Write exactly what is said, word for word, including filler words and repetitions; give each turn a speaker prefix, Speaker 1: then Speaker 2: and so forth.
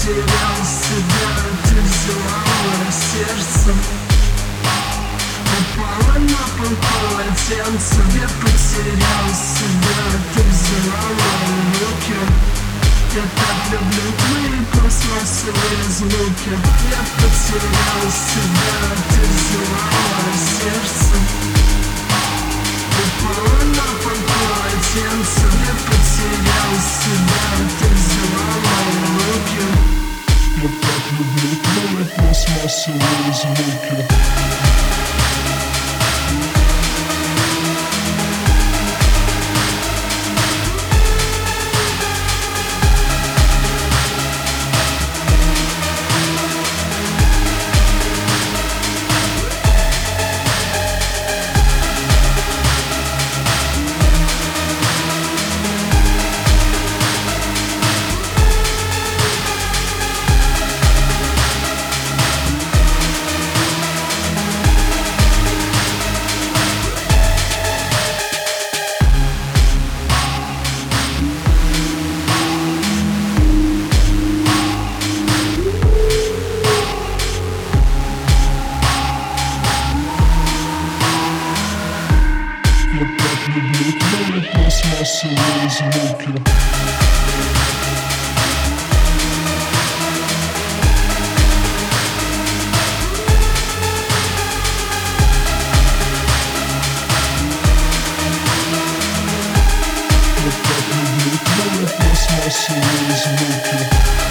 Speaker 1: потерял себя, ты взяла мое сердце. Упала на пол полотенце, я потерял себя, ты взяла мои руки. Я так люблю твои пластмассовые звуки. Я потерял себя, ты взяла мое сердце. Упала на пол полотенце, я потерял себя, ты взяла мои руки. Я так люблю твои пластмассовые звуки. Я так люблю твои пластмассовые звуки. Я так люблю твои пластмассовые звуки.